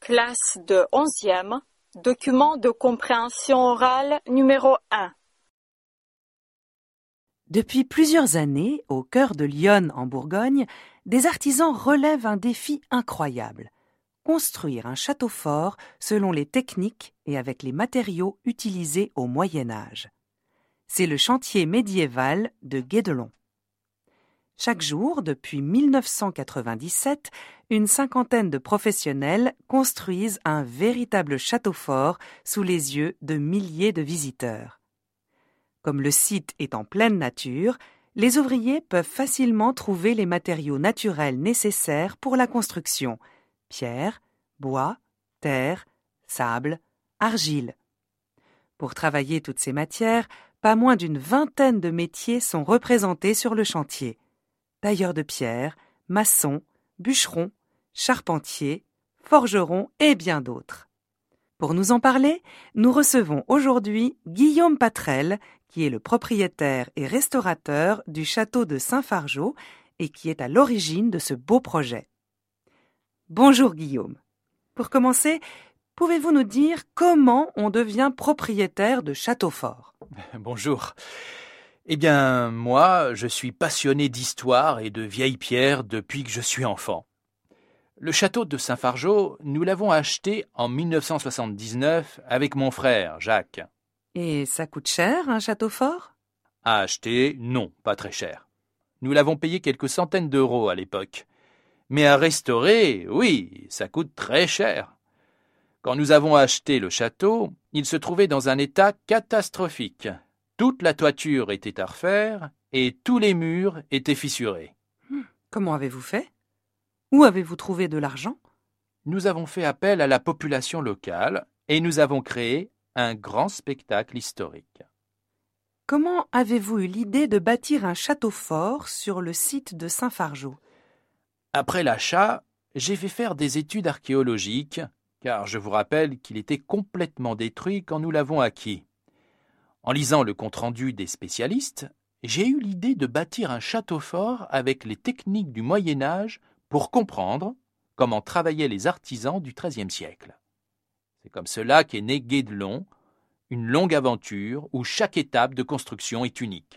Classe de 11e, document de compréhension orale numéro 1. Depuis plusieurs années, au cœur de Lyon en Bourgogne, des artisans relèvent un défi incroyable. Construire un château fort selon les techniques et avec les matériaux utilisés au Moyen Âge. C'est le chantier médiéval de Guédelon. Chaque jour, depuis 1997, une cinquantaine de professionnels construisent un véritable château fort sous les yeux de milliers de visiteurs. Comme le site est en pleine nature, les ouvriers peuvent facilement trouver les matériaux naturels nécessaires pour la construction: pierre, bois, terre, sable, argile. Pour travailler toutes ces matières, pas moins d'une vingtaine de métiers sont représentés sur le chantier: tailleurs de pierre, maçons, bûcherons, charpentiers, forgerons et bien d'autres. Pour nous en parler, nous recevons aujourd'hui Guillaume Patrel, qui est le propriétaire et restaurateur du château de Saint-Fargeau et qui est à l'origine de ce beau projet. Bonjour Guillaume. Pour commencer, pouvez-vous nous dire comment on devient propriétaire de château fort ? Bonjour. Eh bien, moi, je suis passionné d'histoire et de vieilles pierres depuis que je suis enfant. Le château de Saint-Fargeau, nous l'avons acheté en 1979 avec mon frère, Jacques. Et ça coûte cher, un château fort ? À acheter, non, pas très cher. Nous l'avons payé quelques centaines d'euros à l'époque. Mais à restaurer, oui, ça coûte très cher. Quand nous avons acheté le château, il se trouvait dans un état catastrophique. Toute la toiture était à refaire et tous les murs étaient fissurés. Comment avez-vous fait ? Où avez-vous trouvé de l'argent ? Nous avons fait appel à la population locale et nous avons créé un grand spectacle historique. Comment avez-vous eu l'idée de bâtir un château fort sur le site de Saint-Fargeau ? Après l'achat, j'ai fait faire des études archéologiques, car je vous rappelle qu'il était complètement détruit quand nous l'avons acquis. En lisant le compte-rendu des spécialistes, j'ai eu l'idée de bâtir un château fort avec les techniques du Moyen Âge pour comprendre comment travaillaient les artisans du XIIIe siècle. C'est comme cela qu'est né Guédelon, une longue aventure où chaque étape de construction est unique.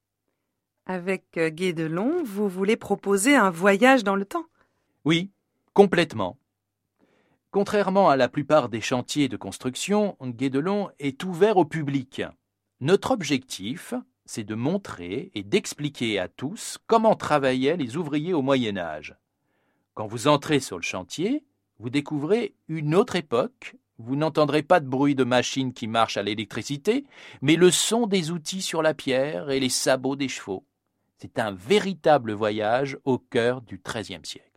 Avec Guédelon, vous voulez proposer un voyage dans le temps ? Oui, complètement. Contrairement à la plupart des chantiers de construction, Guédelon est ouvert au public. Notre objectif, c'est de montrer et d'expliquer à tous comment travaillaient les ouvriers au Moyen Âge. Quand vous entrez sur le chantier, vous découvrez une autre époque. Vous n'entendrez pas de bruit de machines qui marchent à l'électricité, mais le son des outils sur la pierre et les sabots des chevaux. C'est un véritable voyage au cœur du XIIIe siècle.